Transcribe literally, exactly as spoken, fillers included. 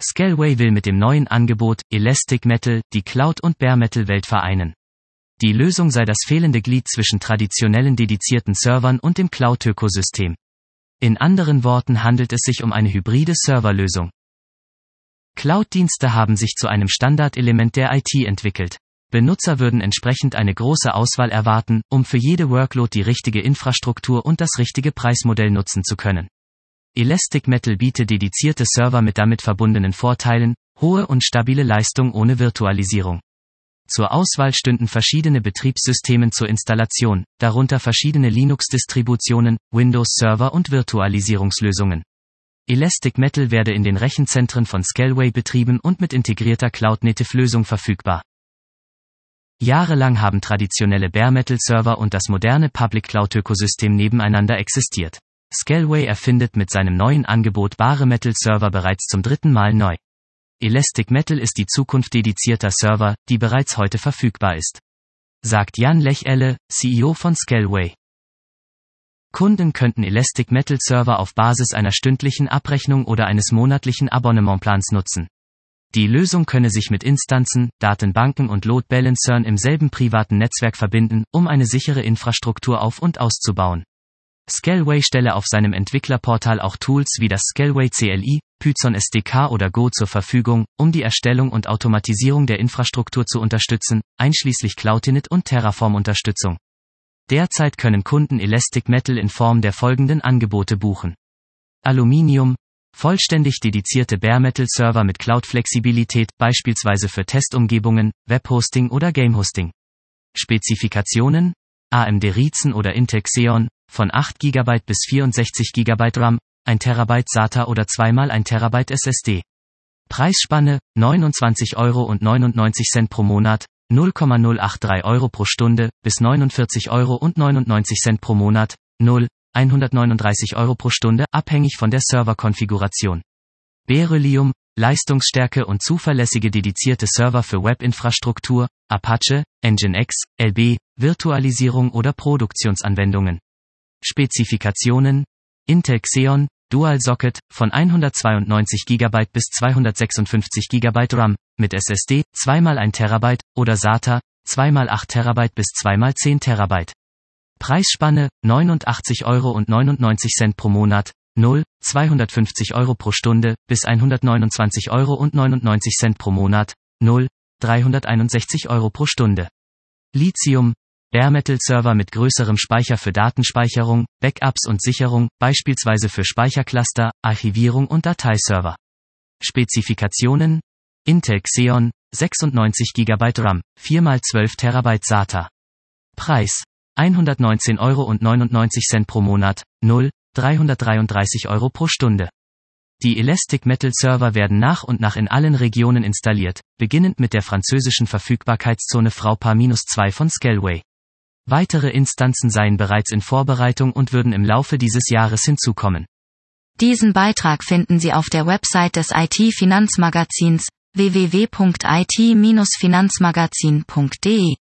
Scaleway will mit dem neuen Angebot Elastic Metal die Cloud- und Bare Metal-Welt vereinen. Die Lösung sei das fehlende Glied zwischen traditionellen dedizierten Servern und dem Cloud-Ökosystem. In anderen Worten handelt es sich um eine hybride Serverlösung. Cloud-Dienste haben sich zu einem Standardelement der I T entwickelt. Benutzer würden entsprechend eine große Auswahl erwarten, um für jede Workload die richtige Infrastruktur und das richtige Preismodell nutzen zu können. Elastic Metal bietet dedizierte Server mit damit verbundenen Vorteilen, hohe und stabile Leistung ohne Virtualisierung. Zur Auswahl stünden verschiedene Betriebssysteme zur Installation, darunter verschiedene Linux-Distributionen, Windows-Server und Virtualisierungslösungen. Elastic Metal werde in den Rechenzentren von Scaleway betrieben und mit integrierter Cloud-Native-Lösung verfügbar. Jahrelang haben traditionelle Bare Metal Server und das moderne Public Cloud-Ökosystem nebeneinander existiert. Scaleway erfindet mit seinem neuen Angebot Bare Metal Server bereits zum dritten Mal neu. Elastic Metal ist die Zukunft dedizierter Server, die bereits heute verfügbar ist. Sagt Jan Lech-Elle, C E O von Scaleway. Kunden könnten Elastic Metal Server auf Basis einer stündlichen Abrechnung oder eines monatlichen Abonnementplans nutzen. Die Lösung könne sich mit Instanzen, Datenbanken und Load Balancern im selben privaten Netzwerk verbinden, um eine sichere Infrastruktur auf- und auszubauen. Scaleway stelle auf seinem Entwicklerportal auch Tools wie das Scaleway C L I, Python S D K oder Go zur Verfügung, um die Erstellung und Automatisierung der Infrastruktur zu unterstützen, einschließlich Cloudinit und Terraform-Unterstützung. Derzeit können Kunden Elastic Metal in Form der folgenden Angebote buchen. Aluminium, vollständig dedizierte Bare Metal Server mit Cloud-Flexibilität, beispielsweise für Testumgebungen, Webhosting oder Gamehosting. Spezifikationen: A M D Ryzen oder Intel Xeon, von acht Gigabyte bis vierundsechzig Gigabyte RAM, ein Terabyte SATA oder zwei mal ein Terabyte S S D. Preisspanne: neunundzwanzig Euro neunundneunzig pro Monat, null Komma null acht drei Euro pro Stunde, bis neunundvierzig Euro neunundneunzig pro Monat, null Komma hundertneununddreißig Euro pro Stunde, abhängig von der Serverkonfiguration. Beryllium, leistungsstärke und zuverlässige dedizierte Server für Webinfrastruktur, Apache, Nginx, L B, Virtualisierung oder Produktionsanwendungen. Spezifikationen: Intel Xeon, Dual Socket, von hundertzweiundneunzig Gigabyte bis zweihundertsechsundfünfzig Gigabyte RAM, mit S S D, zwei mal ein Terabyte, oder SATA, zwei mal acht Terabyte bis zwei mal zehn Terabyte. Preisspanne: neunundachtzig Euro neunundneunzig pro Monat, null Komma zweihundertfünfzig Euro pro Stunde, bis hundertneunundzwanzig Euro neunundneunzig pro Monat, null Komma dreihunderteinundsechzig Euro pro Stunde. Lithium, Bare Metal Server mit größerem Speicher für Datenspeicherung, Backups und Sicherung, beispielsweise für Speichercluster, Archivierung und Dateiserver. Spezifikationen: Intel Xeon, sechsundneunzig Gigabyte RAM, vier mal zwölf Terabyte SATA. Preis: hundertneunzehn Euro neunundneunzig pro Monat, null Komma dreihundertdreiunddreißig Euro pro Stunde. Die Elastic Metal Server werden nach und nach in allen Regionen installiert, beginnend mit der französischen Verfügbarkeitszone V P A zwei von Scaleway. Weitere Instanzen seien bereits in Vorbereitung und würden im Laufe dieses Jahres hinzukommen. Diesen Beitrag finden Sie auf der Website des I T-Finanzmagazins w w w punkt i t Bindestrich finanzmagazin punkt d e.